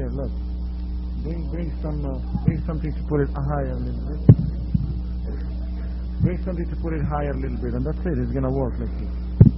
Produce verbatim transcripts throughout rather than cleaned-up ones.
higher. Look, bring bring some uh, bring something to put it higher a little bit. Bring something to put it higher a little bit, and that's it. It's gonna work like this.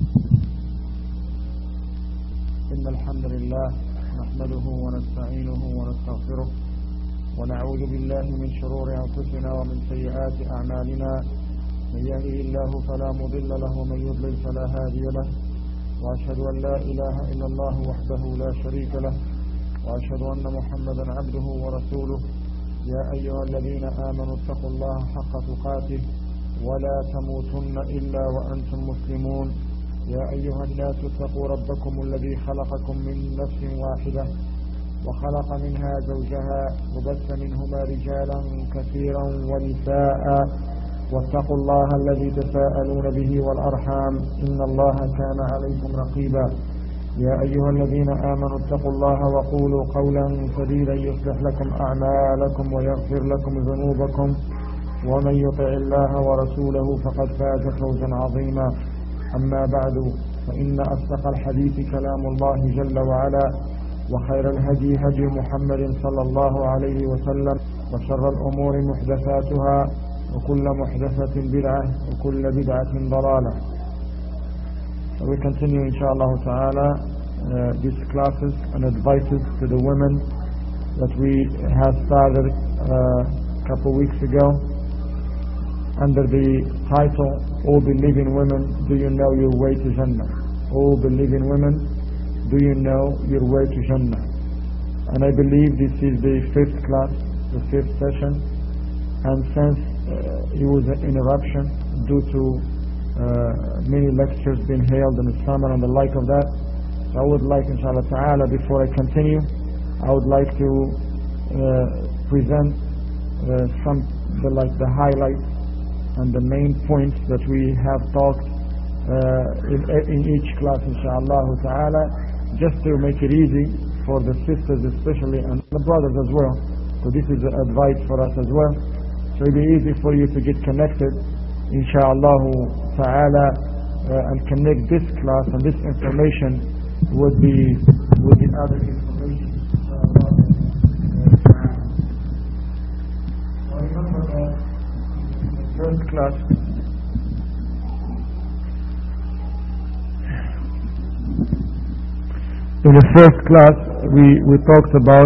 إن الحمد لله نحمده ونستعينه ونستغفره ونعوذ بالله من شرور أنفسنا ومن سيئات أعمالنا من يهده الله فلا مضل له ومن يضلل فلا هادي له وأشهد أن لا إله إلا الله وحده لا شريك له وأشهد أن محمدا عبده ورسوله يا أيها الذين آمنوا اتقوا الله حق تقاته ولا تموتن إلا وأنتم مسلمون يا أيها الناس اتقوا ربكم الذي خلقكم من نفس واحدة وخلق منها زوجها وبث منهما رجالا كثيرا ونساء واتقوا الله الذي تساءلون به والأرحام إن الله كان عليكم رقيبا يا أيها الذين آمنوا اتقوا الله وقولوا قولا سديدا يصلح لكم أعمالكم ويغفر لكم ذنوبكم ومن يطع الله ورسوله فقد فاز فوزا عظيما أما بعد فإن أصدق الحديث كلام الله جل وعلا وخير الهدي هدي محمد صلى الله عليه وسلم وشر الأمور محدثاتها وكل محدثة بدعة وكل بدعة ضلالة. So we continue inshallah ta'ala uh, these classes and advices to the women that we have started uh, a couple weeks ago under the title, O believing women, do you know your way to Jannah? O believing women, do you know your way to Jannah? And I believe this is the fifth class, the fifth session, and since uh, it was an interruption due to uh, many lectures being held in the summer and the like of that, I would like, inshallah ta'ala, before I continue, I would like to uh, present uh, some the, like the highlights and the main points that we have talked uh, in, in each class, inshallah ta'ala, just to make it easy for the sisters especially and the brothers as well. So this is advice for us as well. So it'll be easy for you to get connected, inshallah ta'ala, uh, and connect this class and this information with the with the other information. I remember that in the first class in the first class we we talked about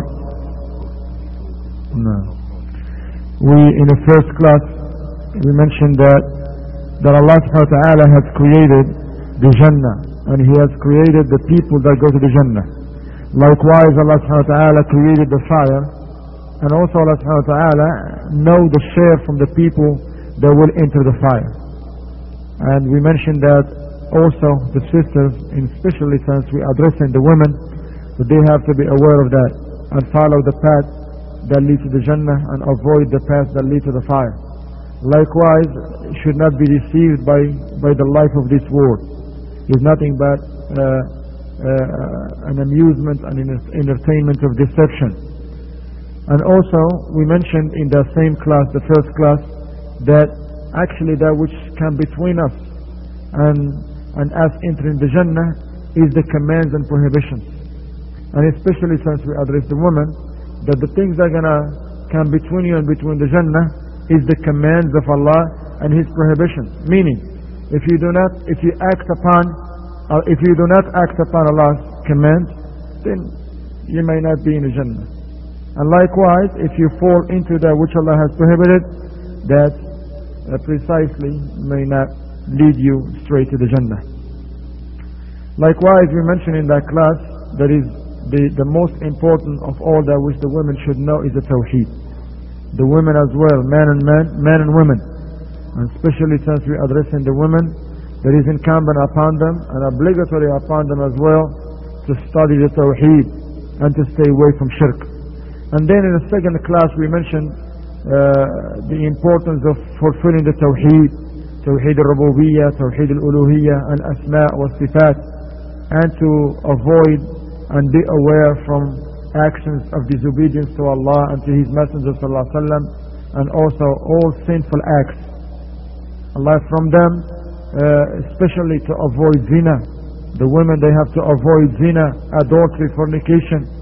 no we in the first class we mentioned that that Allah subhanahu wa ta'ala has created the Jannah and He has created the people that go to the Jannah. Likewise Allah subhanahu wa ta'ala created the fire, and also Allah subhanahu wa ta'ala know the share from the people that will enter the fire. And we mentioned that also the sisters, and especially since we are addressing the women, that they have to be aware of that and follow the path that leads to the Jannah and avoid the path that leads to the fire. Likewise, should not be deceived by, by the life of this world. It's nothing but uh, uh, an amusement and an entertainment of deception. And also, we mentioned in the same class, the first class, that actually that which come between us and, and us entering the Jannah is the commands and prohibitions. And especially since we address the women, that the things that are going to come between you and between the Jannah is the commands of Allah and His prohibitions. Meaning, if you do not, if you act upon, or if you do not act upon Allah's commands, then you may not be in the Jannah. And likewise, if you fall into that which Allah has prohibited, that uh, precisely may not lead you straight to the Jannah. Likewise, we mentioned in that class that is the, the most important of all that which the women should know is the Tawheed. The women as well, men and men, men and women. And especially since we are addressing the women, that is incumbent upon them and obligatory upon them as well to study the Tawheed and to stay away from shirk. And then in the second class we mentioned uh, the importance of fulfilling the Tawheed, Tawheed al-Rububiyyah, Tawheed al-Uluhiyyah, and Asma' wa Sifat, and to avoid and be aware from actions of disobedience to Allah and to His Messenger sallallahu alaihi wasallam, and also all sinful acts. Allah from them, uh, especially to avoid zina. The women, they have to avoid zina, adultery, fornication,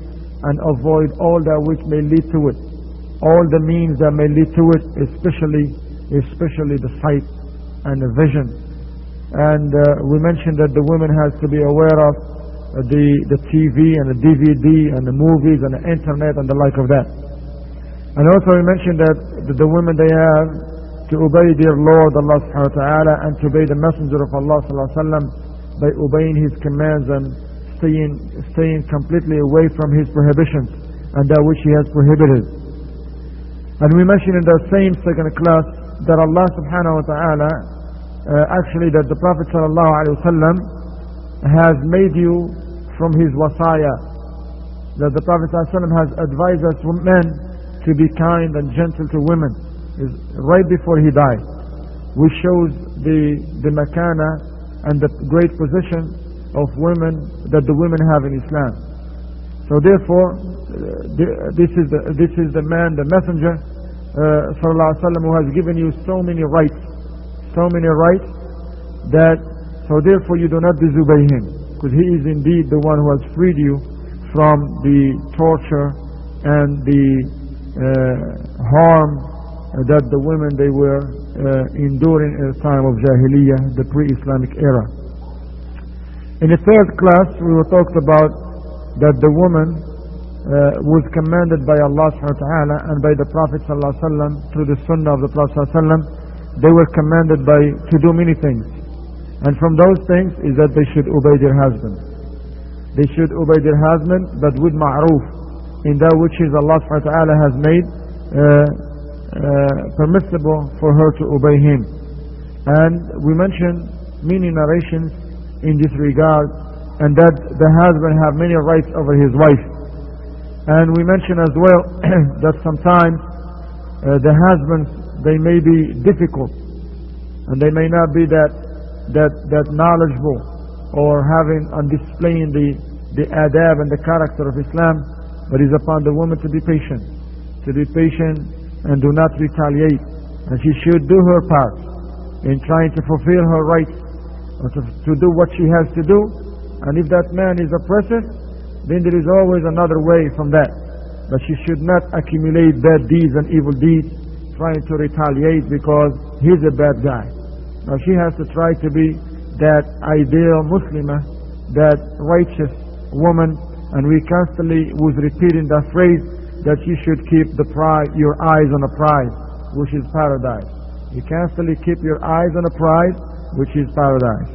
and avoid all that which may lead to it, all the means that may lead to it, especially especially the sight and the vision. And uh, we mentioned that the woman has to be aware of uh, the, the T V and the D V D and the movies and the internet and the like of that. And also we mentioned that the, the women, they have to obey their Lord Allah subhanahu wa ta'ala and to obey the Messenger of Allah sallallahu alaihi wasallam by obeying his commands and staying, staying completely away from his prohibitions and that which he has prohibited. And we mentioned in the same second class that Allah subhanahu wa ta'ala uh, actually that the Prophet sallallahu alaihi wasallam has made you from his wasaya, that the Prophet sallallahu alaihi wasallam has advised us men to be kind and gentle to women is right before he died, which shows the the makana and the great position of women that the women have in Islam. So therefore, uh, this is the this is the man, the messenger uh, sallallahu alaihi wasallam, who has given you so many rights, so many rights that so therefore you do not disobey him, because he is indeed the one who has freed you from the torture and the uh, harm that the women they were uh, enduring in the time of Jahiliyyah, the pre-Islamic era. In the third class, we were talked about that the woman uh, was commanded by Allah subhanahu wa ta'ala and by the Prophet sallallahu alaihi wasallam through the Sunnah of the Prophet sallallahu alaihi wasallam. They were commanded by to do many things, and from those things is that they should obey their husband. They should obey their husband, but with ma'roof, in that which is Allah subhanahu wa ta'ala has made uh, Uh, permissible for her to obey him. And we mentioned many narrations in this regard, and that the husband have many rights over his wife. And we mentioned as well that sometimes uh, the husbands, they may be difficult and they may not be that that that knowledgeable or having and displaying the the adab and the character of Islam, but it's upon the woman to be patient, to be patient and do not retaliate, and she should do her part in trying to fulfill her rights, or to, to do what she has to do. And if that man is oppressive, then there is always another way from that. But she should not accumulate bad deeds and evil deeds, trying to retaliate because he's a bad guy. Now she has to try to be that ideal Muslimah, that righteous woman, and we constantly was repeating that phrase, that you should keep the prize, your eyes on a prize, which is paradise. You constantly keep your eyes on a prize, which is paradise.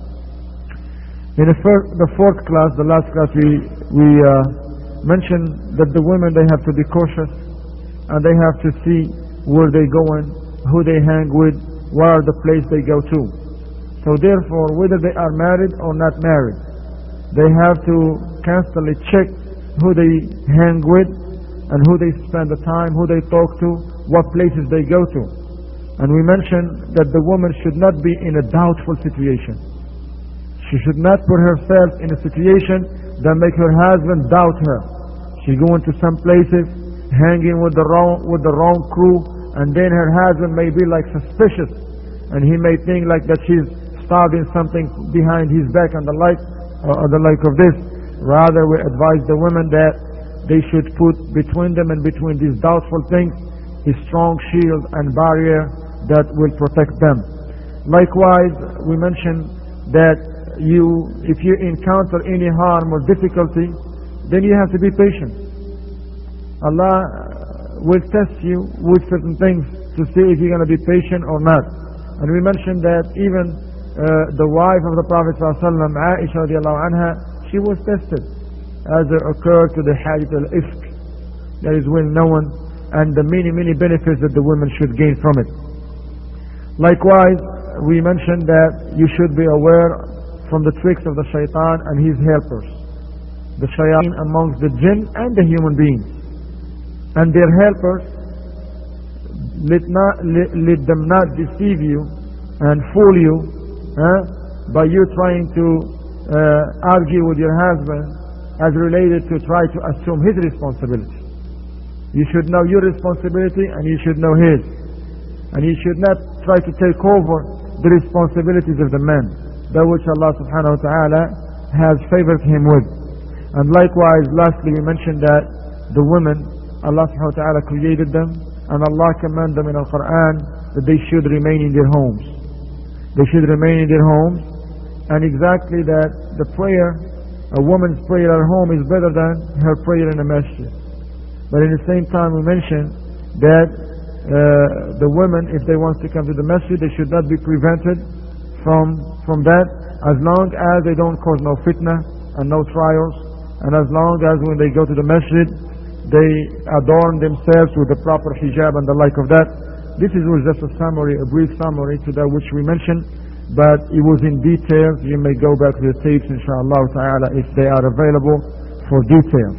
In the, first, the fourth class, the last class, we we uh, mentioned that the women, they have to be cautious, and they have to see where they going, who they hang with, what are the place they go to. So therefore, whether they are married or not married, they have to constantly check who they hang with, and who they spend the time, who they talk to, what places they go to. And we mentioned that the woman should not be in a doubtful situation. She should not put herself in a situation that make her husband doubt her. She going to some places, hanging with the wrong with the wrong crew, and then her husband may be like suspicious, and he may think like that she's starting something behind his back and the like, or the like of this. Rather, we advise the women that they should put between them and between these doubtful things a strong shield and barrier that will protect them. Likewise, we mentioned that you, if you encounter any harm or difficulty, then you have to be patient. Allah will test you with certain things to see if you're going to be patient or not. And we mentioned that even uh, the wife of the Prophet ﷺ, Aisha radiallahu anha, she was tested, as it occurred to the hadith al-ifk, that is well known, and the many, many benefits that the women should gain from it. Likewise, we mentioned that you should be aware from the tricks of the shaitan and his helpers, the shayateen amongst the jinn and the human beings, and their helpers. Let, not, let, let them not deceive you and fool you eh, by you trying to uh, argue with your husband as related to try to assume his responsibility. You should know your responsibility and you should know his. And you should not try to take over the responsibilities of the man, that which Allah subhanahu wa ta'ala has favored him with. And likewise, lastly, we mentioned that the women, Allah subhanahu wa ta'ala created them, and Allah commanded them in Al-Quran that they should remain in their homes. They should remain in their homes, and exactly that the prayer, a woman's prayer at home is better than her prayer in a masjid. But in the same time we mentioned that uh, the women, if they want to come to the masjid, they should not be prevented from, from that, as long as they don't cause no fitna and no trials, and as long as when they go to the masjid, they adorn themselves with the proper hijab and the like of that. This is was just a summary, a brief summary to that which we mentioned, but it was in details. You may go back to the tapes, inshallah ta'ala, if they are available for details.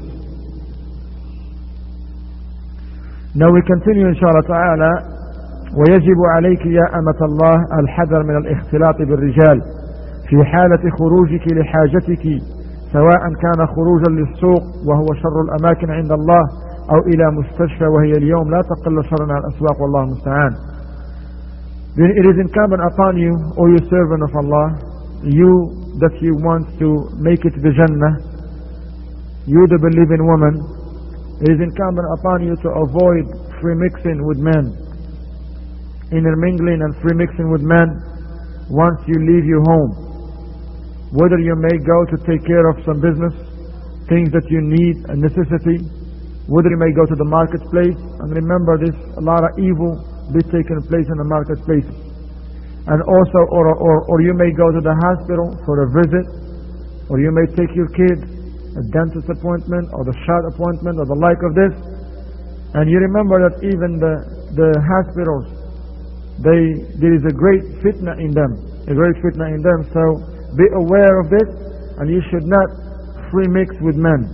Now we continue, inshallah ta'ala. ويجب عليك يا أمة الله الحذر من الاختلاط بالرجال في حالة خروجك لحاجتك، سواء كان خروجا للسوق وهو شر الأماكن عند الله، أو إلى مستشفى وهي اليوم لا تقل شرا عن الأسواق والله المستعان. Then it is incumbent upon you, O you servant of Allah, you that you want to make it to the Jannah, you the believing woman, it is incumbent upon you to avoid free mixing with men, intermingling and free mixing with men once you leave your home. Whether you may go to take care of some business, things that you need, a necessity, whether you may go to the marketplace, and remember this, a lot of evil be taking place in the marketplace. And also, or, or, or you may go to the hospital for a visit, or you may take your kid a dentist appointment, or the shot appointment, or the like of this. And you remember that even the, the hospitals, they, there is a great fitna in them, a great fitna in them. So be aware of this, and you should not free mix with men.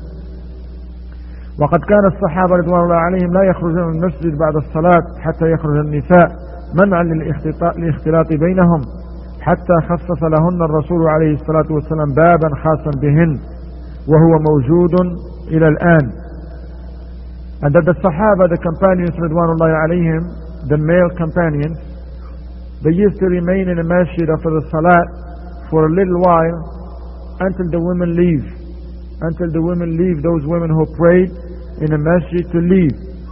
وقد كان الصحابة رضوان الله عليهم لا يخرجون من المسجد بعد الصلاة حتى يخرج النساء منعا للاختلاط بينهم، حتى خصص لهن الرسول عليه الصلاة والسلام بابا خاصا بهن وهو موجود إلى الآن. And that the Sahaba, the companions رضوان الله عليهم, the male companions, they used to remain in the masjid after the salat for a little while until the women leave. Until the women leave, those women who prayed in the masjid to leave.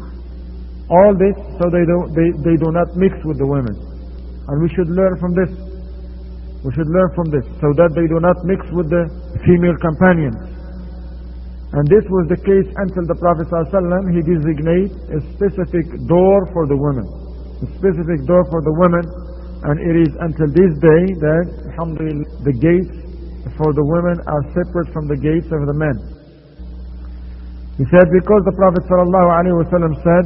All this so they do, they, they do not mix with the women. And we should learn from this. We should learn from this, so that they do not mix with the female companions. And this was the case until the Prophet ﷺ, he designated a specific door for the women. A specific door for the women. And it is until this day that, alhamdulillah, the gates for the women are separate from the gates of the men. He said, because the Prophet ﷺ said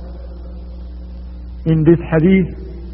in this hadith,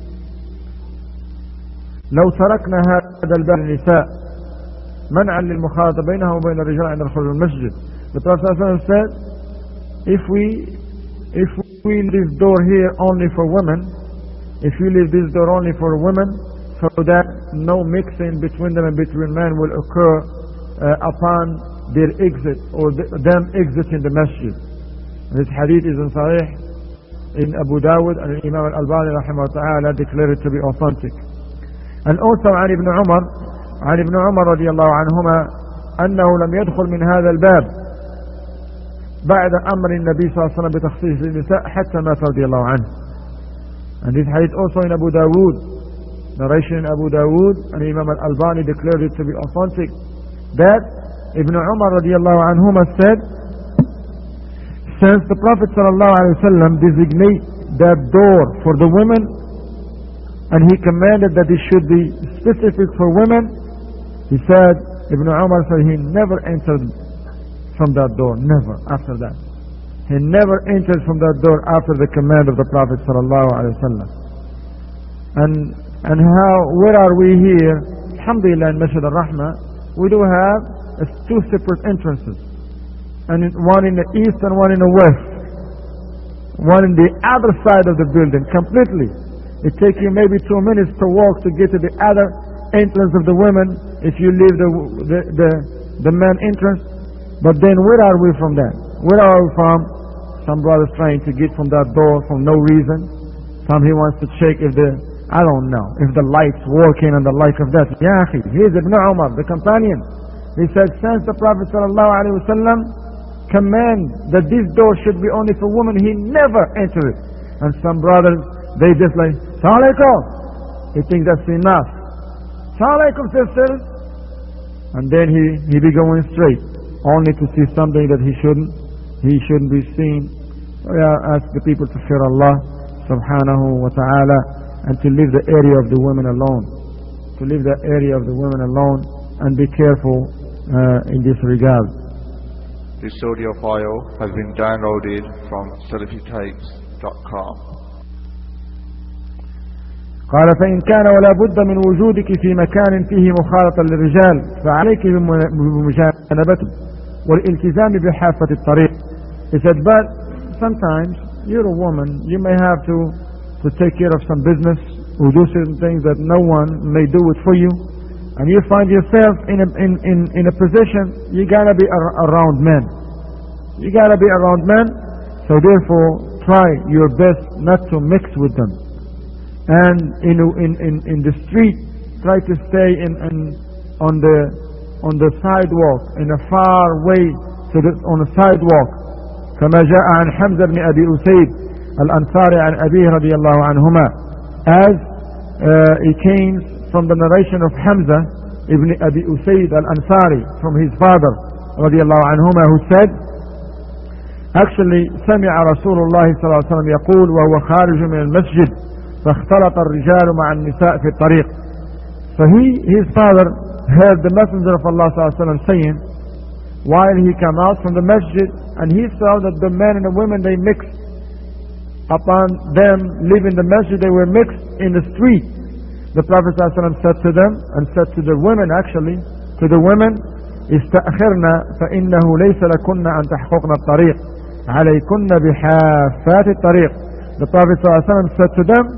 لو تركنا هذا الباب للنساء منعا للمخالطة بينها وبين الرجال عند الخروج من المسجد. The Prophet ﷺ said, if we if we leave this door here only for women, if we leave this door only for women, so that no mixing between them and between men will occur uh, upon their exit, or the, them exiting the masjid. This hadith is in Sahih in Abu Dawud, and Imam al-Albani rahimahullah ta'ala declared it to be authentic. And also عن ابن عمر عن ابن عمر رضي الله عنهما أنه لم يدخل من هذا الباب بعد أمر النبي صلى الله عليه وسلم بتخصيص النساء حتى مات رضي الله عنه. And this hadith also in Abu Dawud, narration in Abu Dawud, and Imam al-Albani declared it to be authentic, that Ibn Umar radiallahu anhuma said, since the Prophet sallallahu alaihi wasallam designated that door for the women, and he commanded that it should be specific for women, he said, Ibn Umar said he never entered from that door, never after that. He never entered from that door after the command of the Prophet sallallahu alaihi wasallam. And and how, where are we here? Alhamdulillah, in Masjid al-Rahmah, we do have uh, two separate entrances, and one in the east and one in the west. One in the other side of the building, completely. It takes you maybe two minutes to walk to get to the other entrance of the women if you leave the the the, the man entrance. But then where are we from that? Where are we from? Some brothers trying to get from that door for no reason. Some he wants to check if the, I don't know, if the light's working and the like of that. Ya akhi, here's Ibn Umar, the companion. He said, since the Prophet ﷺ command that this door should be only for women, he never entered it. And some brothers, they just like, Assalamu alaikum. He thinks that's enough. Assalamu alaikum, sisters. And then he, he be going straight, only to see something that he shouldn't, he shouldn't be seen. So I ask the people to fear Allah subhanahu wa ta'ala and to leave the area of the women alone. To leave the area of the women alone and be careful uh, in this regard. This audio file has been downloaded from salafi tapes dot com. قال فإن كان ولا بد من وجودك في مكان فيه مخالطة للرجال فعليك بمجانبته والالتزام بحافة الطريق. He said, but sometimes you're a woman, you may have to to take care of some business or do certain things that no one may do it for you, and you find yourself in a, in, in, in a position you gotta be ar around men. You gotta be around men, so therefore try your best not to mix with them. And in in in, in the street, try to stay in, in on the on the sidewalk, in a far way to the on the sidewalk. كما جاء عن حمزة بن أبي أسيد الأنصاري عن أبيه رضي الله عنهما, as uh, it came from the narration of Hamza ibn Abi Usayd al-Ansari from his father رضي الله عنهما, who said, actually سمع رسول الله صلى الله عليه وسلم يقول وهو خارج من المسجد فاختلط الرجال مع النساء في الطريق. So he, his father heard the messenger of Allah صلى الله عليه وسلم saying while he came out from the masjid, and he saw that the men and the women, they mixed. Upon them leaving the masjid, they were mixed in the street. The Prophet ﷺ said to them, and said to the women actually, to the women, استأخرنا فإنه ليس لكن أن تحققن الطريق عليكن بحافات الطريق. The Prophet ﷺ said to them,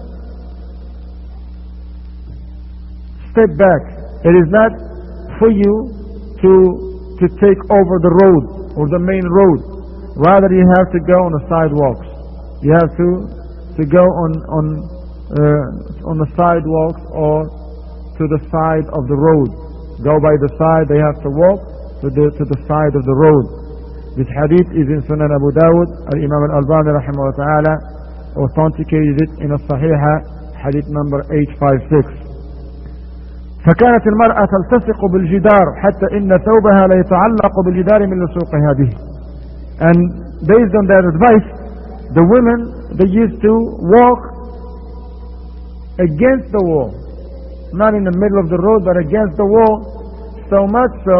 step back. It is not for you to to take over the road or the main road. Rather, you have to go on the sidewalks. You have to to go on on uh, on the sidewalks or to the side of the road. Go by the side. They have to walk to the to the side of the road. This hadith is in Sunan Abu Dawud. Al-Imam Al-Albani rahimahullah ta'ala authenticated it in a Sahiha, hadith number eight fifty-six. فكانت المرأة تلتصق بالجدار حتى إن ثوبها لا يتعلق بالجدار من لصوقها به. And based on that advice, the women, they used to walk against the wall, not in the middle of the road, but against the wall, so much so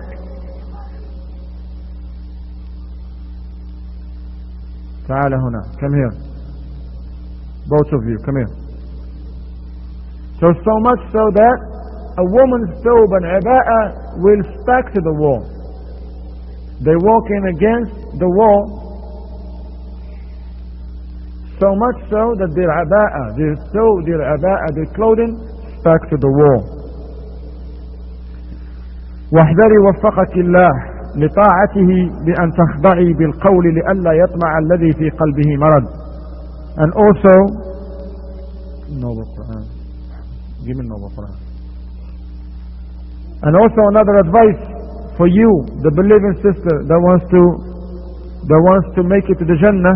تعال هنا, come here, both of you, come here. So so much so that a woman's thobe and aba'ah will stack to the wall. They walk in against the wall, so much so that their aba'ah, their thobe, their aba'ah, their clothing stack to the wall. واحذري وفقك الله لطاعته بأن تخضعي بالقول لئلا يطمع الذي في قلبه مرض. And also, Noble Quran. Give me Noble Quran. And also another advice for you, the believing sister that wants to that wants to make it to the Jannah.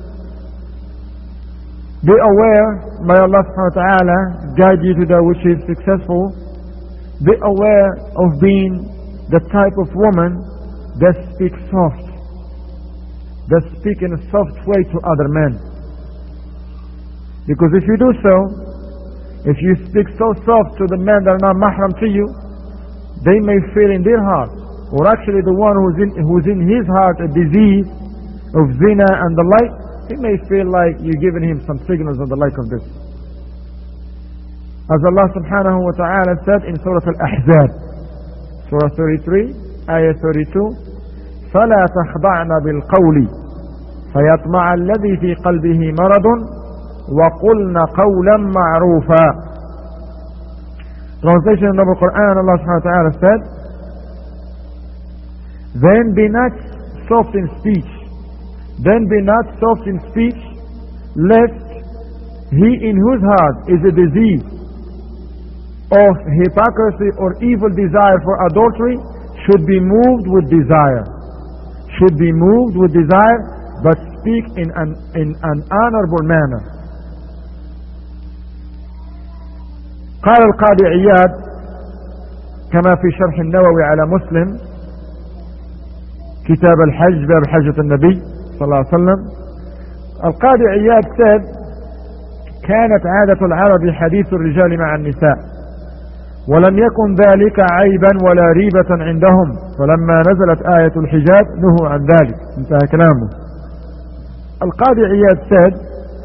Be aware, may Allah subhanahu wa ta'ala guide you to that which is successful. Be aware of being the type of woman that speaks soft, that speaks in a soft way to other men. Because if you do so, if you speak so soft to the men that are not mahram to you, they may feel in their heart, or actually the one who's in, who's in his heart a disease of zina and the like, he may feel like you're giving him some signals of the like of this. As Allah subhanahu wa ta'ala said in Surah Al-Ahzab, Surah thirty-three, Ayah thirty-two, فَلَا تَخْضَعْنَ بِالْقَوْلِ فَيَطْمَعَ الَّذِي فِي قَلْبِهِ مَرَضٌ وَقُلْنَ قَوْلًا مَعْرُوفًا. Translation of the Quran, Allah subhanahu wa ta'ala said, then be not soft in speech, then be not soft in speech, lest he in whose heart is a disease of hypocrisy or evil desire for adultery should be moved with desire. Should be moved with desire, but speak in an, in an honorable manner. قال القاضي عياد كما في شرح النووي على مسلم كتاب الحج باب حجة النبي صلى الله عليه وسلم. القاضي عياد said كانت عادة العرب حديث الرجال مع النساء ولم يكن ذلك عيبا ولا ريبة عندهم فلما نزلت آية الحجاب نهوا عن ذلك. انتهى كلامه. القاضي عياد said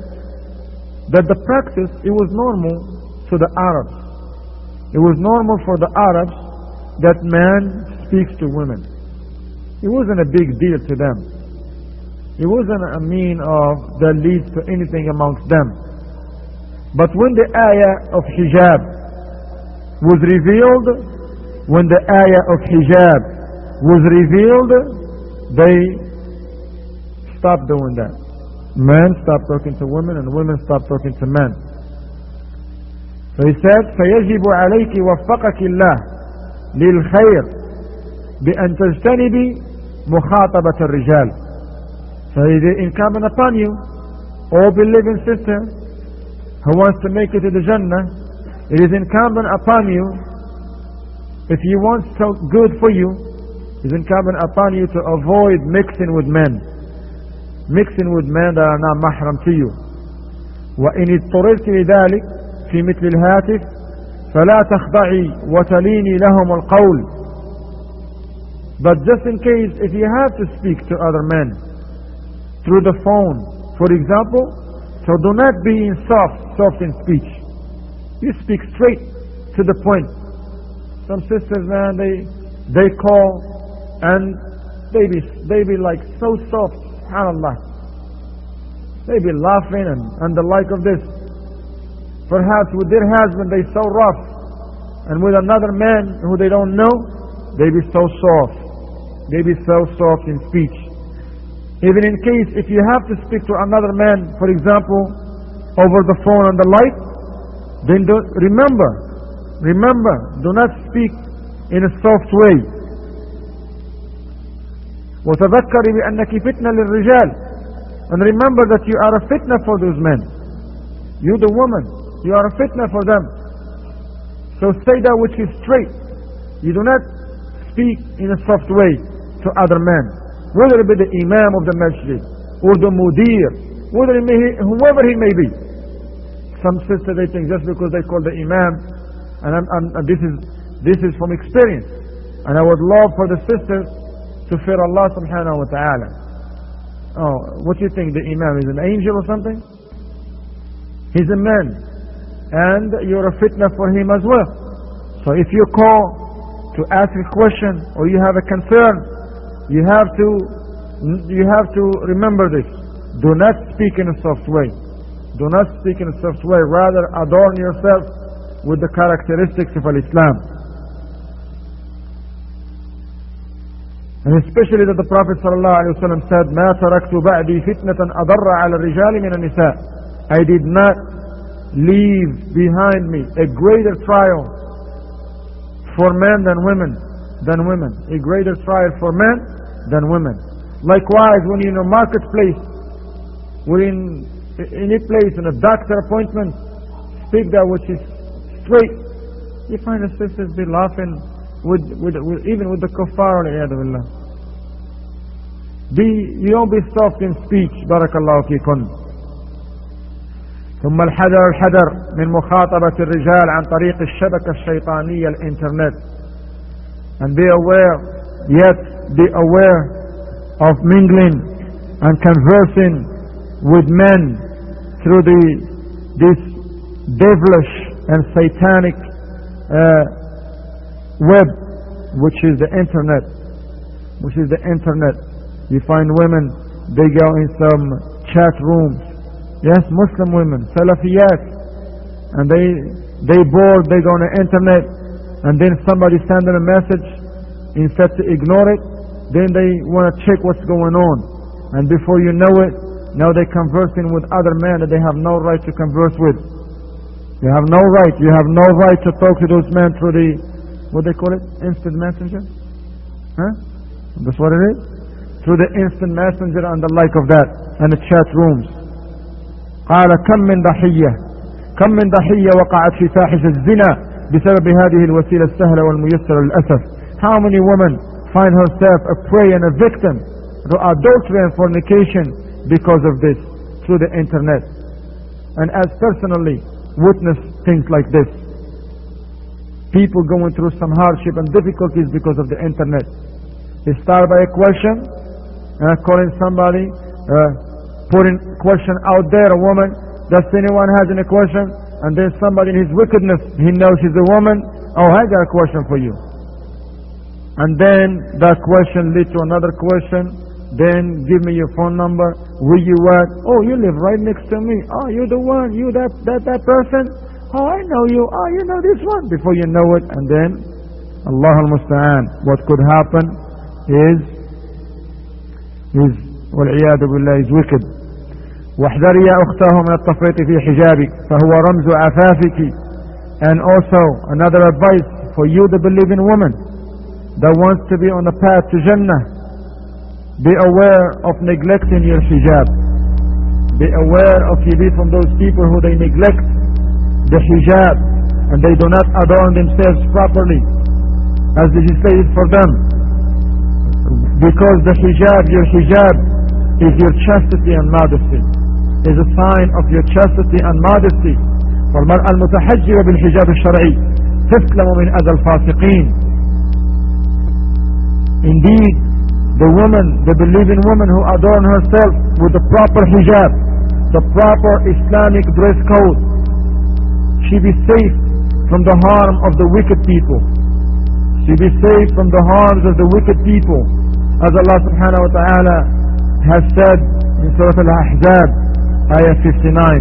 that the practice, it was normal to the Arabs. It was normal for the Arabs that man speaks to women. It wasn't a big deal to them. It wasn't a mean of that leads to anything amongst them. But when the ayah of hijab was revealed, when the ayah of hijab was revealed, they stopped doing that. Men stopped talking to women and women stopped talking to men. So he said, فَيَجِبُ عَلَيْكِ وَفَّقَكِ اللَّهِ لِلْخَيْرِ بِأَن تَجْتَنِبِ مُخَاطَبَةَ الرِّجَالِ. So it is incumbent upon you, O believing sister, who wants to make it to the Jannah, it is incumbent upon you, if you want so good for you, it is incumbent upon you to avoid mixing with men. Mixing with men that are not mahram to you. وَإِنِ اضْطُرِرْتِ لِذَلِكَ في مثل الهاتف فلا تخضعي وتليني لهم القول. But just in case, if you have to speak to other men through the phone, for example, so do not be in soft, soft in speech. You speak straight to the point. Some sisters, man, they they call and they be they be like so soft, subhanallah. They be laughing and, and the like of this. Perhaps with their husband they so rough, and with another man who they don't know, they be so soft. They be so soft in speech. Even in case if you have to speak to another man, for example, over the phone and the like, then do, remember, remember, do not speak in a soft way. وتذكري بأنك فتنة للرجال, and remember that you are a fitna for those men. You the woman, you are a fitna for them. So say that which is straight. You do not speak in a soft way to other men, whether it be the imam of the masjid or the mudir, whether it may, whoever he may be. Some sisters, they think just because they call the imam, and, I'm, I'm, and this is this is from experience, and I would love for the sisters to fear Allah subhanahu wa ta'ala. Oh, what do you think? The imam is an angel or something? He's a man, and you're a fitna for him as well. So if you call to ask a question or you have a concern, you have to you have to remember this. Do not speak in a soft way. Do not speak in a soft way. Rather adorn yourself with the characteristics of Islam. And especially that the Prophet ﷺ said, "ما تركت بعدي فتنة أضر على الرجال من النساء." I did not leave behind me a greater trial for men than women, than women. A greater trial for men than women. Likewise, when you're in a marketplace, or in any place, in a doctor appointment, speak that which is straight. You find the sisters be laughing with, with, with even with the kuffar. Be, you don't be soft in speech. Barakallahu fikum. ثم الحذر الحذر من مخاطبة الرجال عن طريق الشبكة الشيطانية الانترنت. And be aware, yet be aware of mingling and conversing with men through the this devilish and satanic uh, web, which is the internet, which is the internet. You find women, they go in some chat rooms. Yes, Muslim women, Salafiyat, and they they bored, they go on the internet, and then somebody send them a message. Instead to ignore it, then they want to check what's going on, and before you know it, now they're conversing with other men that they have no right to converse with. You have no right. You have no right to talk to those men through the, what they call it? Instant messenger? Huh? That's what it is? Through the instant messenger and the like of that, and the chat rooms. قال كم من ضحية كم من ضحية وقعت في فاحشة الزنا بسبب هذه الوسيلة السهلة والميسرة للأسف. How many women find herself a prey and a victim to adultery and fornication because of this, through the internet. And as personally witness things like this. People going through some hardship and difficulties because of the internet. They start by a question, uh, calling somebody, uh, putting question out there, a woman, does anyone has any question? And then somebody in his wickedness, he knows she's a woman, oh, I got a question for you. And then that question leads to another question, then give me your phone number, where you at? Oh, you live right next to me. Oh, you're the one, you that, that, that person? Oh, I know you. Oh, you know this one. Before you know it, and then, Allah al-Musta'an, what could happen is, is, والعياذ بالله, is wicked. واحذري يا أختاه من التفريط في حجابك فهو رمز عفافك. And also, another advice for you, the believing woman that wants to be on the path to Jannah, be aware of neglecting your hijab. Be aware of you be from those people who they neglect the hijab and they do not adorn themselves properly as legislated for them. Because the hijab, your hijab is your chastity and modesty, is a sign of your chastity and modesty. فالمرأة المتحجبة بالحجاب الشرعي تسلم من أذى الفاسقين. Indeed, the woman, the believing woman who adorn herself with the proper hijab, the proper Islamic dress code, she be safe from the harm of the wicked people. She be safe from the harms of the wicked people, as Allah subhanahu wa ta'ala has said in Surah Al-Ahzab, ayah fifty-nine,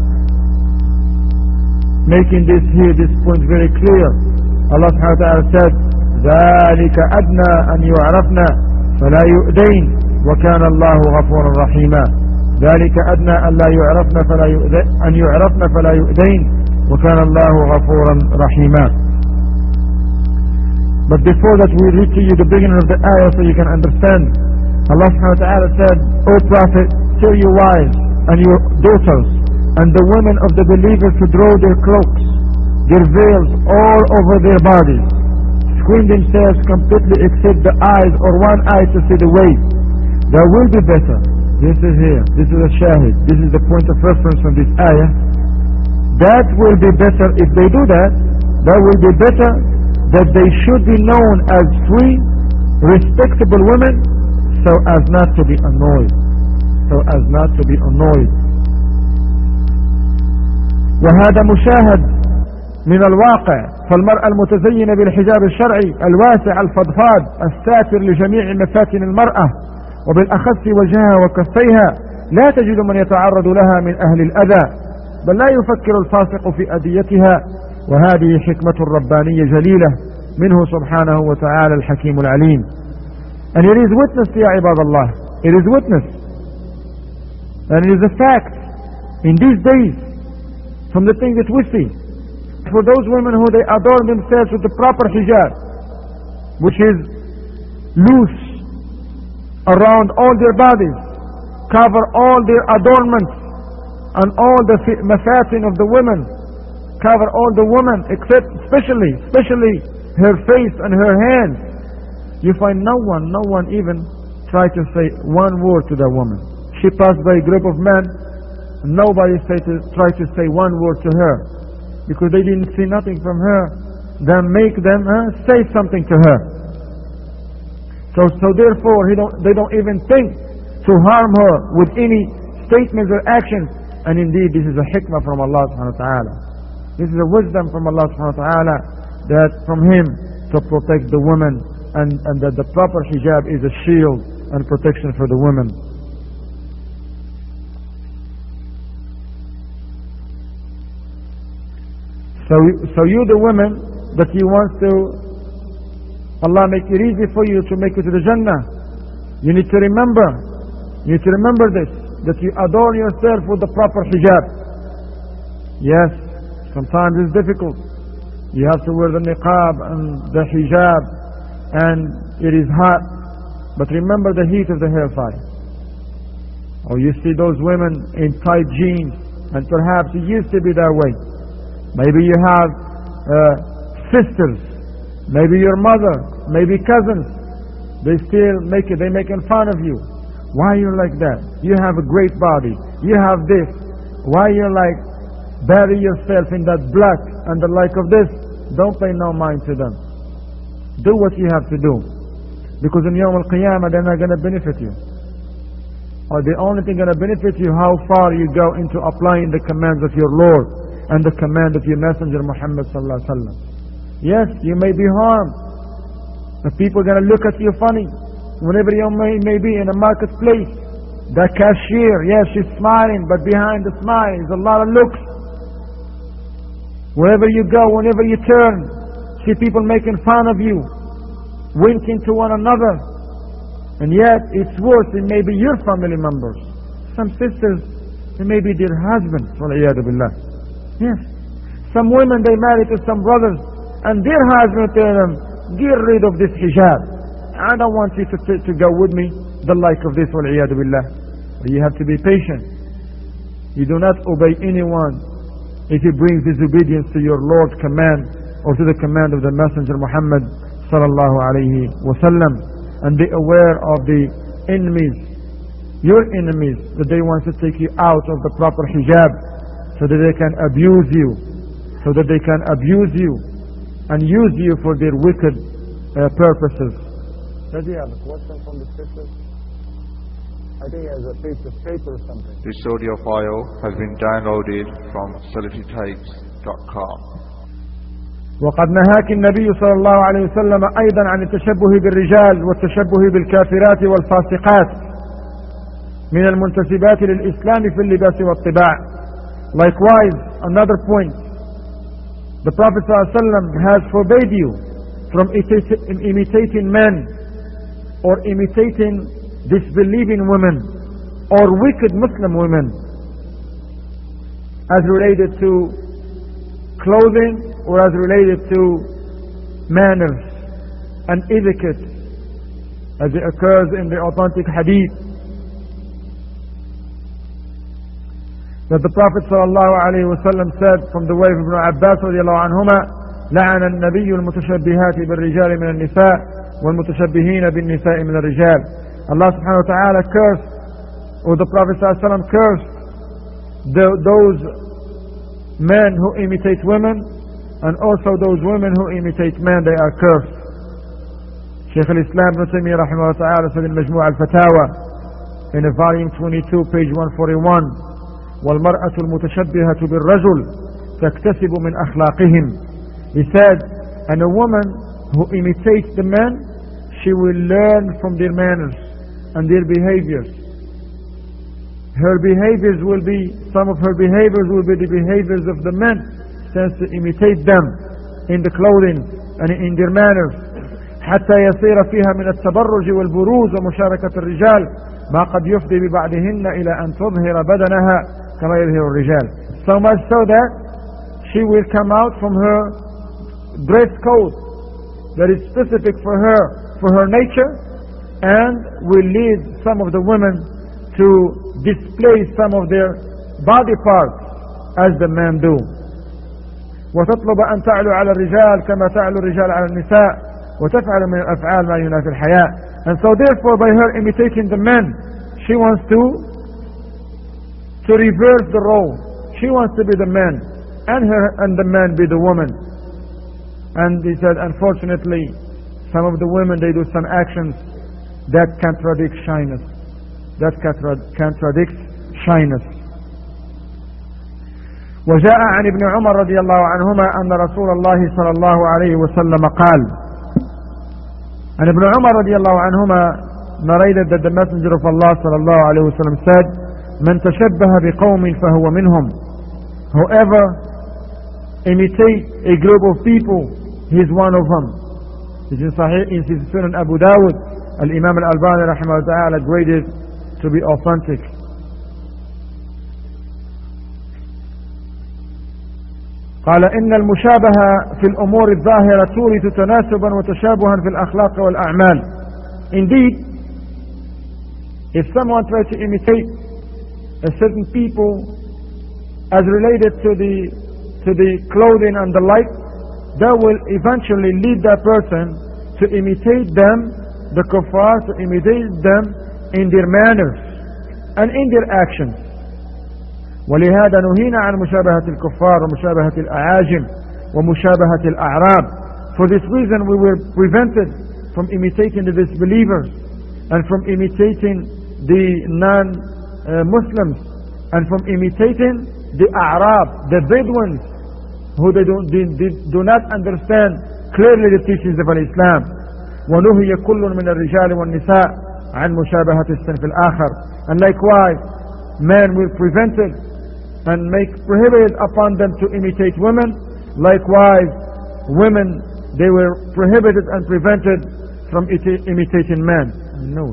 making this here, this point very clear. Allah subhanahu wa ta'ala said, ذَلِكَ أَدْنَى أَنْ يُعْرَفْنَا فلا يؤذين وكان الله غفورا رحيما. ذلك أدنى أن لا يعرفن فلا يؤذين أن يعرفن فلا يؤذين وكان الله غفورا رحيما. But before that, we read to you the beginning of the ayah so you can understand. Allah subhanahu wa ta'ala said, O Prophet, tell your wives and your daughters and the women of the believers to draw their cloaks, their veils all over their bodies, screen themselves completely except the eyes or one eye to see the way. That will be better. This is here. This is a shahid. This is the point of reference from this ayah. That will be better if they do that. That will be better that they should be known as free, respectable women, so as not to be annoyed. So as not to be annoyed. وهذا مشاهد من الواقع. فالمرأة المتزينة بالحجاب الشرعي الواسع الفضفاض الساتر لجميع مفاتن المرأة وبالأخص وجهها وكفيها لا تجد من يتعرض لها من أهل الأذى، بل لا يفكر الفاسق في أذيتها. وهذه حكمة ربانية جليلة منه سبحانه وتعالى الحكيم العليم. And it is witness يا عباد الله. It is witness. And it is a fact in these days from the things that we see. For those women who they adorn themselves with the proper hijab, which is loose around all their bodies, cover all their adornments and all the mafatin of the women, cover all the women except especially, especially her face and her hands. You find no one, no one even try to say one word to that woman. She passed by a group of men, nobody say to, try to say one word to her, because they didn't see nothing from her, then make them uh, say something to her. So, so therefore, he don't, they don't even think to harm her with any statements or actions. And indeed, this is a hikmah from Allah subhanahu wa ta'ala. This is a wisdom from Allah subhanahu wa ta'ala, that from Him to protect the women, and, and that the proper hijab is a shield and protection for the women. So, so you the women that you want to, Allah make it easy for you to make it to the Jannah. You need to remember, you need to remember this, that you adorn yourself with the proper hijab. Yes, Sometimes it's difficult. You have to wear the niqab and the hijab, and it is hot. But remember the heat of the hellfire. Or you see those women in tight jeans, and perhaps it used to be that way. Maybe you have uh, sisters, maybe your mother, maybe cousins. They still make it, they making fun of you. Why you're like that? You have a great body. You have this. Why you're like, bury yourself in that black and the like of this? Don't pay no mind to them. Do what you have to do. Because in Yawm al-Qiyamah they're not going to benefit you. Or the only thing going to benefit you how far you go into applying the commands of your Lord and the command of your Messenger Muhammad sallallahu alaihi wasallam. Yes, you may be harmed. The people are going to look at you funny. Whenever you may, may be in a marketplace, the cashier, yes, she's smiling, but behind the smile is a lot of looks. Wherever you go, whenever you turn, see people making fun of you, winking to one another. And yet, it's worse, it may be your family members. Some sisters, it may be their husbands, wal'iyadu billah. Yes. Some women, they marry to some brothers, and their husband tell them, get rid of this hijab. I don't want you to, to, to go with me, the like of this, wal'iyadu billah. You have to be patient. You do not obey anyone if he brings disobedience to your Lord's command or to the command of the Messenger Muhammad sallallahu alayhi wasallam. And be aware of the enemies, your enemies, that they want to take you out of the proper hijab so that they can abuse you, so that they can abuse you and use you for their wicked uh, purposes. Does he have a question from the sisters? I think he has a piece of paper or something. This audio file has been downloaded from Salafi Tapes dot com. وقد نهاك النبي صلى الله عليه وسلم أيضا عن التشبه بالرجال والتشبه بالكافرات والفاسقات من المنتسبات للإسلام في اللباس والطباع. Likewise, another point, the Prophet صلى الله عليه وسلم has forbade you from imitating men or imitating disbelieving women or wicked Muslim women as related to clothing or as related to manners and etiquette, as it occurs in the authentic hadith that the Prophet sallallahu alaihi wasallam said from the way of Ibn Abbas radiyallahu anhuma, لعن النبي المتشبهات بالرجال من النساء والمتشبهين بالنساء من الرجال. Allah subhanahu wa ta'ala cursed, or the Prophet sallallahu alaihi wasallam cursed the, those men who imitate women, and also those women who imitate men, they are cursed. Shaykh al-Islam Ibn Taymiyyah rahimahullah ta'ala said in Majmu' al-Fatawa in volume twenty-two, page one forty-one, وَالْمَرْأَةُ الْمُتَشَبِّهَةُ بِالرَّجُلِ تَكْتَسِبُ مِنْ أَخْلَاقِهِمْ. He said, and a woman who imitates the men, she will learn from their manners and their behaviors. Her behaviors will be, some of her behaviors will be the behaviors of the men, since to imitate them in the clothing and in their manners. حتى يصير فيها من التبرج والبروز ومشاركة الرجال ما قد يفضي ببعضهن إلى أن تظهر بدنها كما يظهر الرجال. So much so that she will come out from her dress code that is specific for her, for her nature, and will lead some of the women to display some of their body parts as the men do. وتطلب أن تعلو على الرجال كما تعلو الرجال على النساء وتفعل من الأفعال ما ينافي الحياء. And so therefore, by her imitating the men, she wants to to reverse the role. She wants to be the man, and her and the man be the woman. And he said, unfortunately, some of the women, they do some actions that contradict shyness. That contradicts shyness. وجاء عن ابن عمر رضي الله عنهما أن رسول الله صلى الله عليه وسلم قال. And Ibn Umar رضي الله عنهما narrated that the Messenger of Allah صلى الله عليه وسلم said, من تشبه بقوم فهو منهم. Whoever imitates a group of people, he is one of them. This is Sahih in Sunan Abu Dawud. Al-Imam Al-Albani rahimahullah ta'ala graded to be authentic. قال إن المشابهة في الأمور الظاهرة تورث تناسبا وتشابها في الأخلاق والأعمال. Indeed, if someone tries to imitate a certain people as related to the to the clothing and the like, that will eventually lead that person to imitate them, the kuffar, to imitate them in their manners and in their actions. ولهذا نهينا عن مشابهة الكفار ومشابهة الأعاجم ومشابهة الأعراب. For this reason we were prevented from imitating the disbelievers and from imitating the non-Muslims and from imitating the A'rab, the Bedouins, who they do, they, they do not understand clearly the teachings of Islam. ونهي كل من الرجال والنساء عن مشابهة الصنف الآخر. And likewise, men were prevented and make prohibited upon them to imitate women. Likewise, women, they were prohibited and prevented from imitating men. No.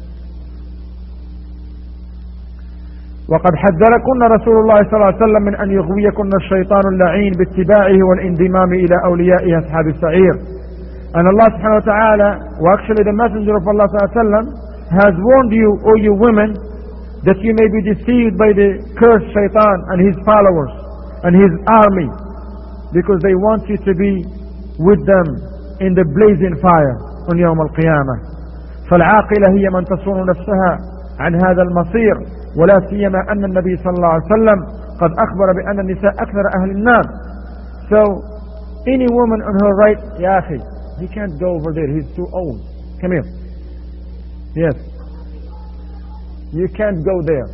وقد حذركن رسول الله صلى الله عليه وسلم من أن يغويكن الشيطان اللعين باتباعه والانضمام إلى أوليائه أصحاب السعير. And Allah subhanahu wa ta'ala, well actually the messenger of Allah sallallahu alayhi wa sallam, has warned you, O you women, that you may be deceived by the cursed shaitan and his followers and his army, because they want you to be with them in the blazing fire on يوم القيامة. فالعاقلة هي من تصون نفسها عن هذا المصير، ولا سيما أن النبي صلى الله عليه وسلم قد أخبر بأن النساء أكثر أهل النار. So any woman on her right, يا أخي, he can't go over there, he's too old. Come here. Yes. You can't go there.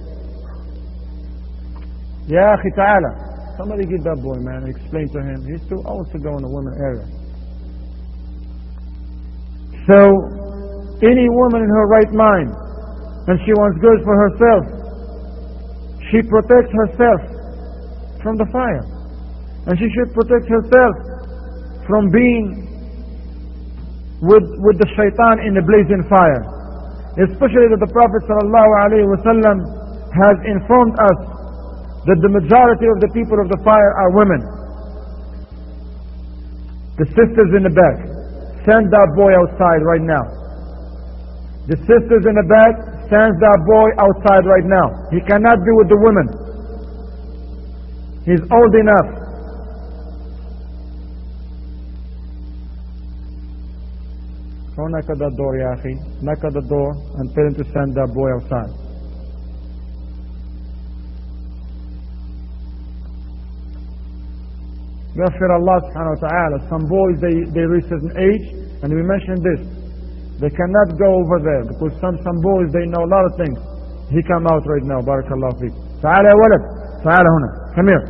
يا أخي تعالى. Somebody get that boy, man, and explain to him. He's too old to go in the women area. So, any woman in her right mind, and she wants good for herself, she protects herself from the fire. And she should protect herself from being with, with the shaitan in the blazing fire. Especially that the Prophet ﷺ has informed us that the majority of the people of the fire are women. The sisters in the back, send that boy outside right now. The sisters in the back, send that boy outside right now. He cannot be with the women. He's old enough. Go knock at that door, ya akhi. Knock at the door and tell him to send that boy outside. Ghafir Allah subhanahu wa ta'ala. Some boys, they, they reach a certain age, and we mentioned this. They cannot go over there, because some, some boys, they know a lot of things. He come out right now, barakallahu feek. Ta'ala ya walad. Ta'ala huna. Come here.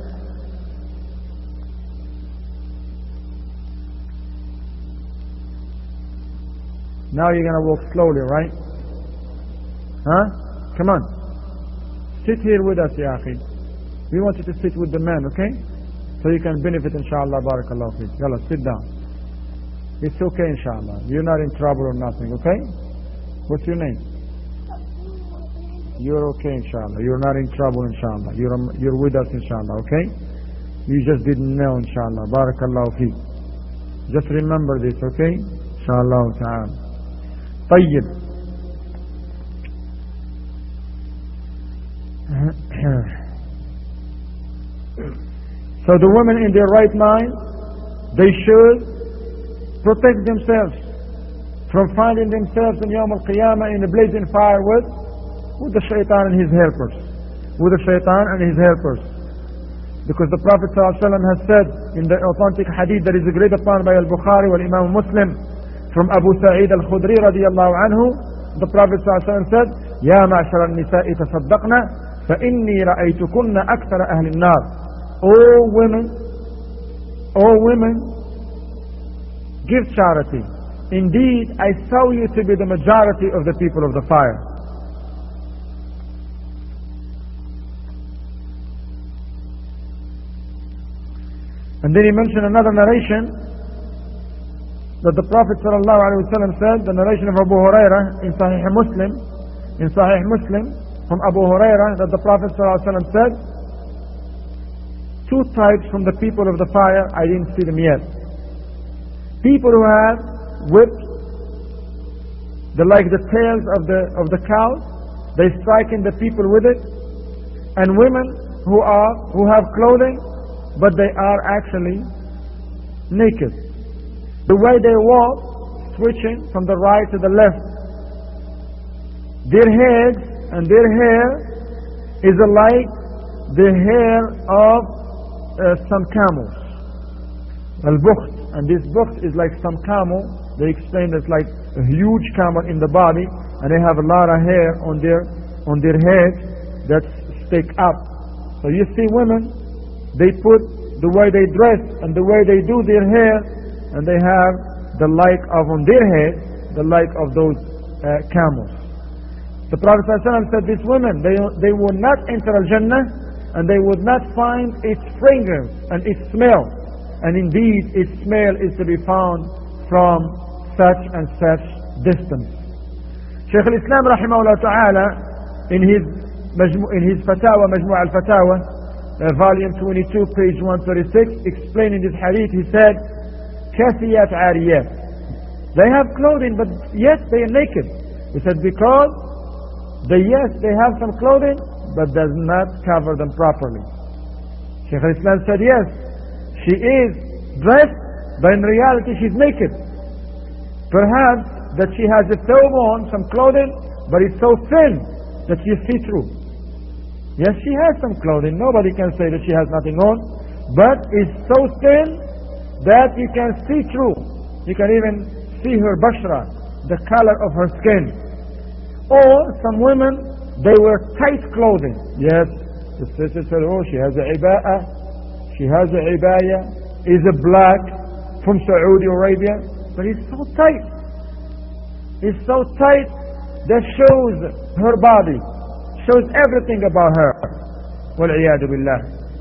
Now you're going to walk slowly, right? Huh? Come on. Sit here with us, ya akhi. We want you to sit with the men, okay? So you can benefit, inshallah, barakallahu feek. Yalla, sit down. It's okay, inshallah. You're not in trouble or nothing, okay? What's your name? You're okay, inshallah. You're not in trouble, inshallah. You're, you're with us, inshallah, okay? You just didn't know, inshallah. Barakallahu feek. Just remember this, okay? Inshallah ta'ala. طيب. So the women in their right mind, they should protect themselves from finding themselves in Yawm al-Qiyamah in a blazing fire with, with the shaitan and his helpers. With the shaitan and his helpers. Because the Prophet ﷺ has said in the authentic hadith that is agreed upon by Al-Bukhari wal Imam Muslim from Abu Sa'id al-Khudri radiyallahu anhu, the Prophet ﷺ said, يا معشر النساء تصدقنا فإني رأيتكن أكثر أهل النار. All women, all women, give charity. Indeed, I saw you to be the majority of the people of the fire. And then he mentioned another narration that the Prophet ﷺ said, the narration of Abu Hurairah in Sahih Muslim, in Sahih Muslim from Abu Hurairah, that the Prophet ﷺ said, two types from the people of the fire. I didn't see them yet. People who have whips, they like the tails of the of the cows, they striking the people with it, and women who are who have clothing, but they are actually naked. The way they walk, switching from the right to the left, their heads and their hair is alike the hair of uh, some camels. Al-bukht, and this bukht is like some camel. They explain it's like a huge camel in the body, and they have a lot of hair on their on their heads that stick up. So you see women, they put the way they dress and the way they do their hair, and they have the like of on their head, the like of those uh, camels. The Prophet ﷺ said these women, they, they will not enter Al-Jannah, and they would not find its fragrance and its smell. And indeed, its smell is to be found from such and such distance. Shaykh al-Islam rahimahullah ta'ala, in his, in his Fatawa, Majmu' al-Fatawa, uh, volume twenty-two, page one thirty-six, explaining this hadith, he said, Kasiyat ariyat. They have clothing, but yet they are naked. He said, because they, yes, they have some clothing, but does not cover them properly. Shaykh al-Islam said, yes, she is dressed, but in reality she's naked. Perhaps that she has a thobe on, some clothing, but it's so thin that you see through. Yes, she has some clothing. Nobody can say that she has nothing on, but it's so thin that you can see through. You can even see her bashra, the color of her skin. Or some women, they wear tight clothing. Yes, the sister said, oh, she has a iba'ah. She has a ibaya, is a black from Saudi Arabia, but it's so tight. It's so tight that shows her body, shows everything about her. Wal-iyadu billah.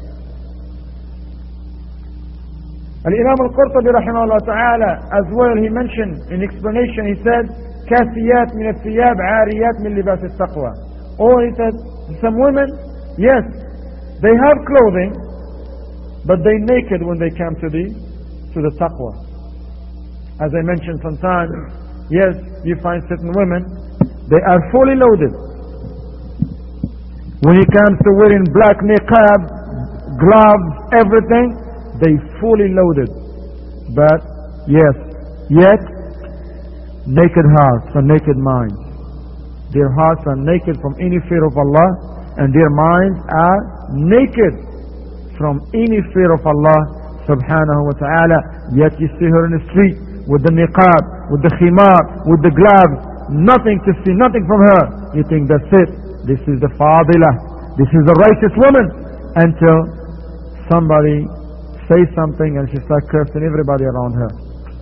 Al-Imam al-Qurtubi rahimahullah ta'ala, as well, he mentioned in explanation, he said, Kasiyat min al-thiyab, ariyat min libas al-taqwa. Or he said, some women, yes, they have clothing, but they're naked when they come to the to the taqwa. As I mentioned sometimes, yes, you find certain women, they are fully loaded. When it comes to wearing black niqab, gloves, everything, they fully loaded. But yes, yet naked hearts and naked minds. Their hearts are naked from any fear of Allah, and their minds are naked from any fear of Allah subhanahu wa ta'ala. Yet you see her in the street with the niqab, with the khimar, with the gloves, nothing to see, nothing from her. You think that's it. This is the fadilah. This is the righteous woman. Until somebody says something and she starts cursing everybody around her.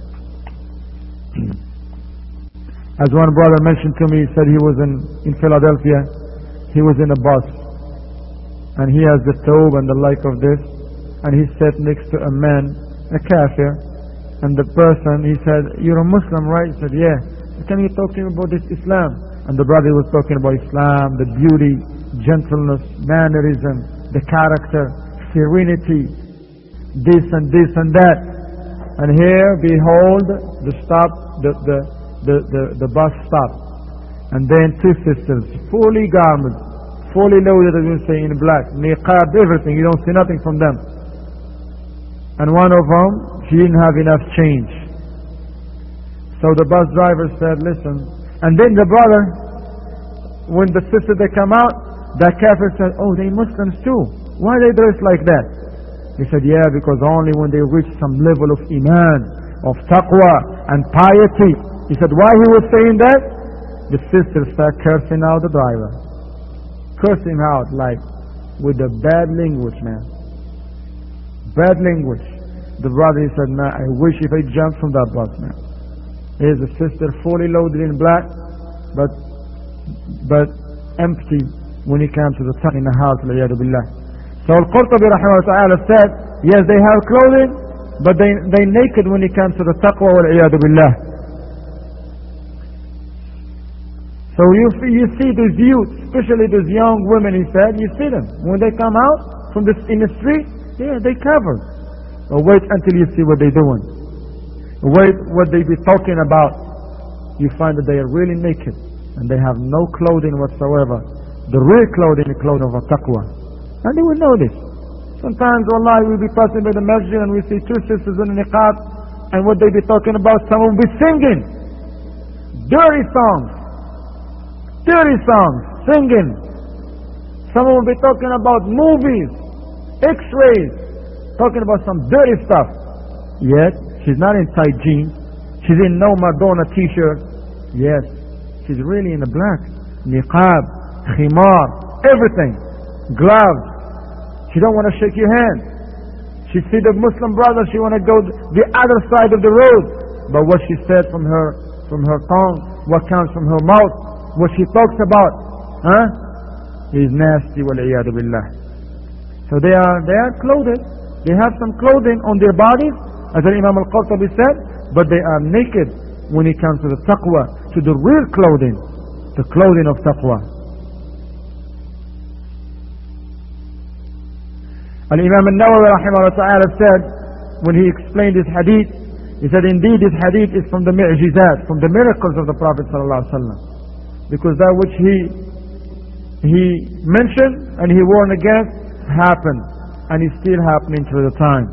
As one brother mentioned to me, he said he was in, in Philadelphia, he was in a bus, and he has the thobe and the like of this, and he sat next to a man, a kafir, and the person, he said, you're a Muslim, right? He said, yeah. Can you talk to him about this Islam? And the brother was talking about Islam, the beauty, gentleness, mannerism, the character, serenity, this and this and that. And here, behold, the stop, the, the, the, the, the bus stopped. And then two sisters, fully garmented, fully loaded, as we say, in black, niqab, everything, you don't see nothing from them. And one of them, she didn't have enough change. So the bus driver said, listen. And then the brother, when the sister, they come out, that kafir said, oh, they Muslims too. Why they dress like that? He said, yeah, because only when they reach some level of iman, of taqwa and piety. He said, why he was saying that? The sister started cursing out the driver. Cursing him out like with a bad language, man. Bad language. The brother, he said, man, I wish if I jumped from that bus, man. Here's a sister fully loaded in black, but but empty when it comes to the tongue in the house, l'iyadu billah. So Al-Qurtubi rahimahullah ta'ala said, yes, they have clothing, but they they naked when it comes to the taqwa, wal-iyadu billah. So you, you see these youth, especially these young women, he said, you see them. When they come out from this in the street, Yeah, they covered. But wait until you see what they're doing. Wait what they be talking about. You find that they are really naked and they have no clothing whatsoever. The real clothing is clothing of taqwa. And they will know this. Sometimes, wallahi, we'll be passing by the masjid and we see two sisters in niqab, and what they be talking about, some will be singing dirty songs. Dirty songs, singing. Some will be talking about movies, x-rays, talking about some dirty stuff. Yet, she's not in tight jeans. She's in no Madonna t-shirt. Yes, she's really in the black. Niqab, khimar, everything. Gloves. She don't want to shake your hand. She see the Muslim brother, she want to go the other side of the road. But what she said from her from her tongue, what comes from her mouth, what she talks about, huh? Is nasty, wal-iyadu billah. So they are they are clothed. They have some clothing on their bodies, as Imam al-Qurtubi said, but they are naked when it comes to the taqwa, to the real clothing, the clothing of taqwa. Al-Imam al-Nawawi rahimahullah ta'ala said, when he explained this hadith, he said, indeed this hadith is from the mu'jizat, from the miracles of the Prophet sallallahu alaihi wasallam. Because that which he he mentioned and he warned against happened, and is still happening through the time.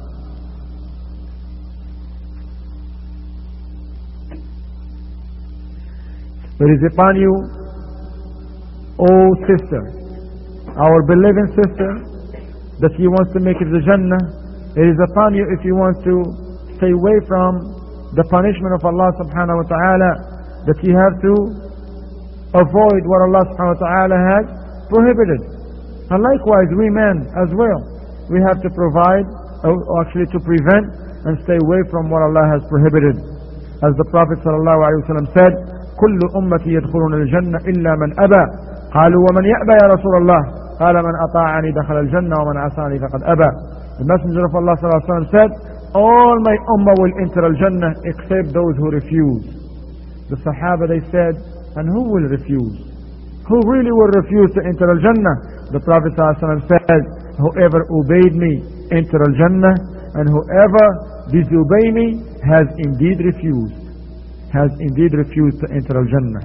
There is upon you, O sister, our believing sister, that he wants to make it the Jannah. It is upon you, if you want to stay away from the punishment of Allah subhanahu wa ta'ala, that you have to avoid what Allah subhanahu wa ta'ala has prohibited. And likewise, we men as well, we have to provide, or actually to prevent and stay away from what Allah has prohibited. As the Prophet sallallahu alaihi wasallam said, كل أمتي يدخلون الجنة إلا من أبى. قالوا ومن يأبى يا رسول الله؟ قال من أطاعني دخل الجنة ومن عصاني فقد أبى. The Messenger of Allah sallallahu alaihi wasallam said, all my ummah will enter al-Jannah except those who refuse. The Sahaba, they said, and who will refuse? Who really will refuse to enter al-Jannah? The Prophet sallallahu alaihi wasallam said, whoever obeyed me enter al-Jannah, and whoever disobeyed me has indeed refused. Has indeed refused to enter al-Jannah.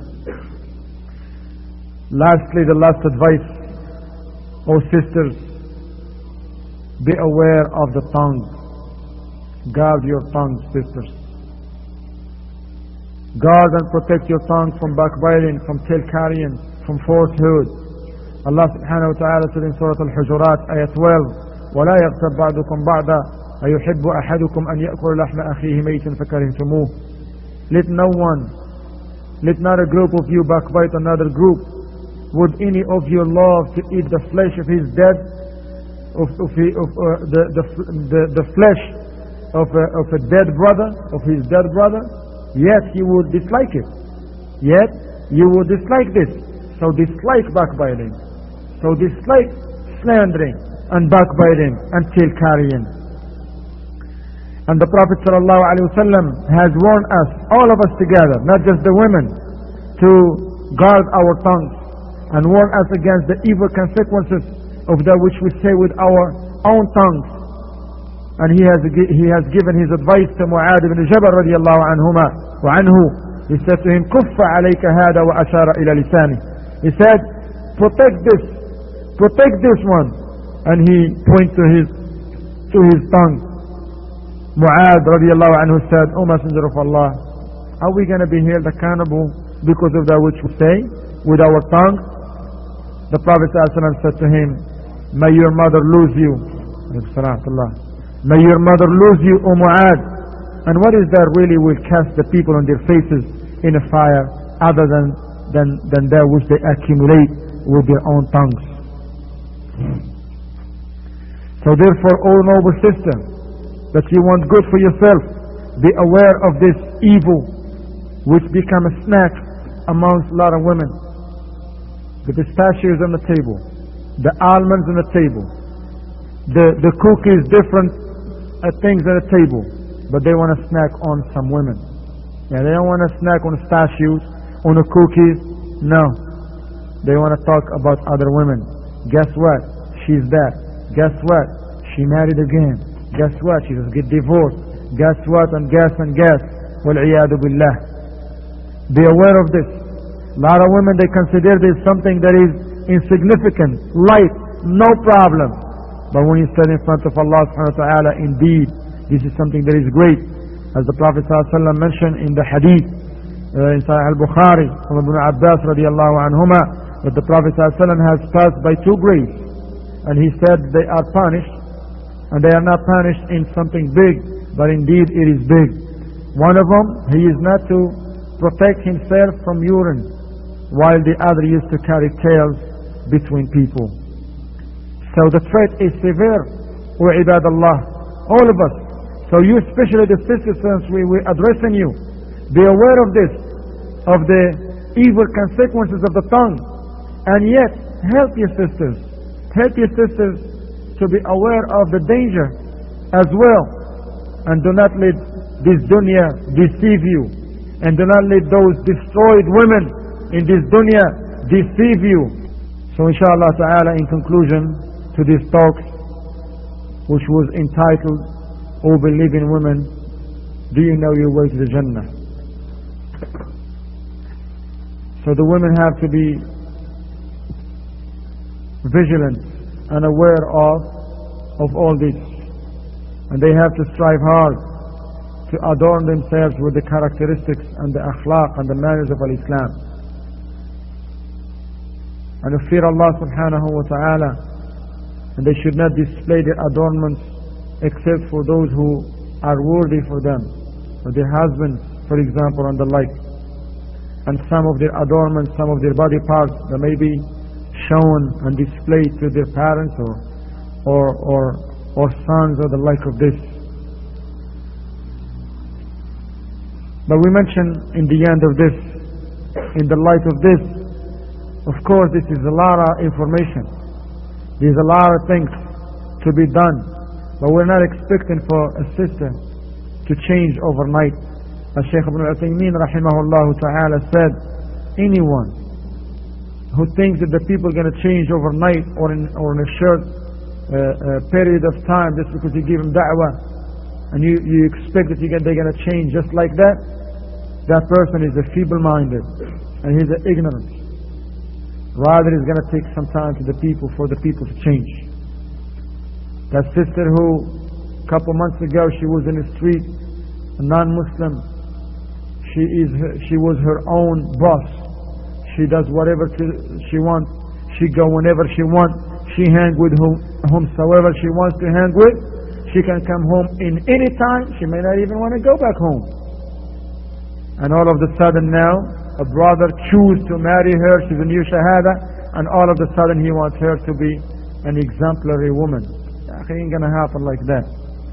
Lastly, the last advice, O sisters, be aware of the tongue. Guard your tongue, sisters. Guard and protect your tongue from backbiting, from tale carrying, from falsehood. Allah subhanahu wa ta'ala said in Surah Al-Hujurat, ayah twelve, وَلَا يَغْتَبْ بَعْدُكُمْ بَعْدًا أَيُحِبُّ أَحَدُكُمْ أَنْ يَأْكُلَ لَحْمَ أَخِيهِ مَيْتًا فَكَرِهْتُمُوهُ. Let no one, let not a group of you backbite another group. Would any of you love to eat the flesh of his dead, of, of, of uh, the, the, the, the flesh of a, of a dead brother, of his dead brother? Yet you would dislike it. Yet you would dislike this. So dislike backbiting. So dislike slandering and backbiting and tale carrying. And the Prophet ﷺ has warned us, all of us together, not just the women, to guard our tongues and warn us against the evil consequences of that which we say with our own tongues. And he has he has given his advice to Mu'adh ibn Jabal radiyallahu anhuma wa anhu. He said to him, "Kuffa alayka hada wa ashara ila lisani." He said, "Protect this, protect this one," and he pointed to his to his tongue. Mu'adh radiyallahu anhu said, "O Messenger of Allah, are we going to be held accountable because of that which we say with our tongue?" The Prophet ﷺ said to him, "May your mother lose you. May your mother lose you, O Mu'adh. And what is that really will cast the people on their faces in a fire other than, than, than that which they accumulate with their own tongues?" So therefore, O noble sister, that you want good for yourself, be aware of this evil which become a snack amongst a lot of women. The pistachios on the table, the almonds on the table, the, the cookies, different uh, things on the table, but they want to snack on some women. Yeah, they don't want to snack on pistachios, on the cookies. No, they want to talk about other women. Guess what? She's that. Guess what? She married again. Guess what? She just get divorced. Guess what? And guess and guess. وَالْعِيَاذُ بِاللَّهِ. Be aware of this. A lot of women, they consider this something that is insignificant, light, no problem. But when you stand in front of Allah subhanahu wa ta'ala, indeed, this is something that is great. As the Prophet ﷺ mentioned in the hadith, uh, in Sahih al-Bukhari, from Ibn Abbas radiallahu anhuma, that the Prophet ﷺ has passed by two graves. And he said they are punished, and they are not punished in something big, but indeed it is big. One of them, he is not to protect himself from urine, while the other used to carry tails between people. So the threat is severe, O ibadallah, all of us. So you, especially the sisters, since we were addressing you, be aware of this, of the evil consequences of the tongue, and yet help your sisters, help your sisters to be aware of the danger as well, and do not let this dunya deceive you, and do not let those destroyed women in this dunya deceive you. So inshallah ta'ala, in conclusion to this talk, which was entitled, O believing women, do you know your way to the Jannah? So the women have to be vigilant and aware of of all this, and they have to strive hard to adorn themselves with the characteristics and the akhlaq and the manners of al-Islam, and to fear Allah subhanahu wa ta'ala, and they should not display their adornments except for those who are worthy for them, for their husbands, for example, and the like. And some of their adornments, some of their body parts, that may be shown and displayed to their parents or or or, or sons or the like of this. But we mentioned in the end of this, in the light of this, of course this is a lot of information, there's a lot of things to be done, but we're not expecting for a sister to change overnight. As Shaykh Ibn Uthaymeen rahimahullah ta'ala said, anyone who thinks that the people are going to change overnight or in, or in a short uh, uh, period of time just because you give them da'wah, and you, you expect that you get, they're going to change just like that, that person is a feeble-minded and he's an ignorant. Rather, it's going to take some time to the people for the people to change. That sister who a couple months ago she was in the street, a non-Muslim, she is her, she was her own boss. She does whatever to, she wants. She go whenever she wants. She hang with whom, whomsoever she wants to hang with. She can come home in any time. She may not even want to go back home. And all of a sudden now, a brother choose to marry her. She's a new shahada, and all of a sudden he wants her to be an exemplary woman. It ain't gonna happen like that.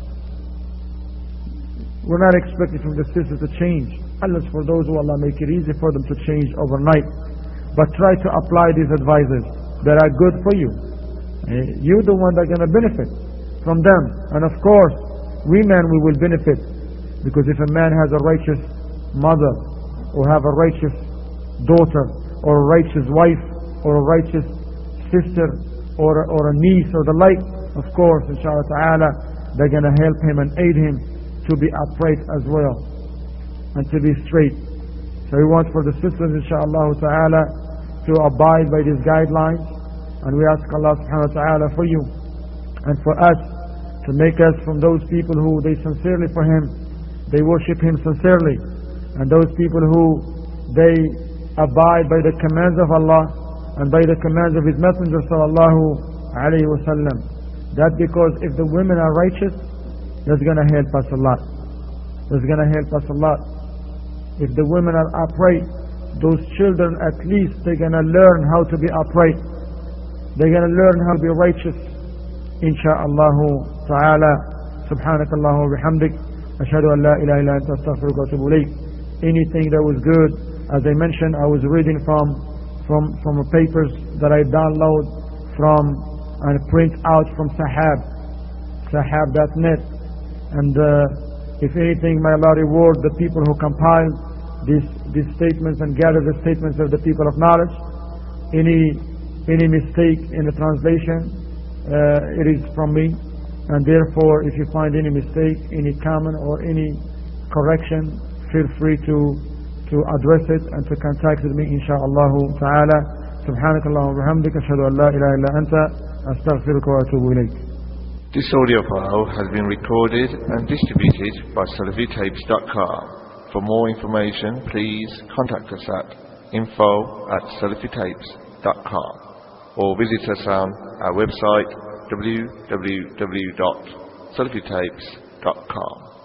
We're not expecting from the sisters to change, unless for those who Allah make it easy for them to change overnight. But try to apply these advices that are good for you. You're the one that's going to benefit from them. And of course, we men, we will benefit. Because if a man has a righteous mother, or have a righteous daughter, or a righteous wife, or a righteous sister, or, or a niece, or the like, of course, inshallah ta'ala, they're going to help him and aid him to be upright as well, and to be straight. So we want for the sisters, inshallah ta'ala, to abide by these guidelines, and we ask Allah subhanahu wa ta'ala for you and for us to make us from those people who they sincerely for Him, they worship Him sincerely, and those people who they abide by the commands of Allah and by the commands of His Messenger sallallahu alayhi wa sallam. That's because if the women are righteous, that's going to help us a lot. That's going to help us a lot. If the women are upright, those children at least they're going to learn how to be upright. They're going to learn how to be righteous. Insha'Allah ta'ala. Subhanakallahu wa bihamdik. Ashhadu an la ilaha illa anta astaghfiruka wa atubu ilayk. Anything that was good, as I mentioned, I was reading from from from papers that I download from and print out from Sahab, Sahab dot net. And uh, if anything, may Allah reward the people who compiled these these statements and gather the statements of the people of knowledge. Any any mistake in the translation, uh, it is from me. and therefore if you find any mistake, any comment or any correction, feel free to to address it and to contact with me inshallah ta'ala. سبحانك اللهم وبحمدك أشهد أن لا إله إلا أنت أستغفرك وأتوب إليك. This audio file has been recorded and distributed by Salafi Tapes dot com. For more information, please contact us at info at Salafi Tapes dot com or visit us on our website w w w dot salafi tapes dot com.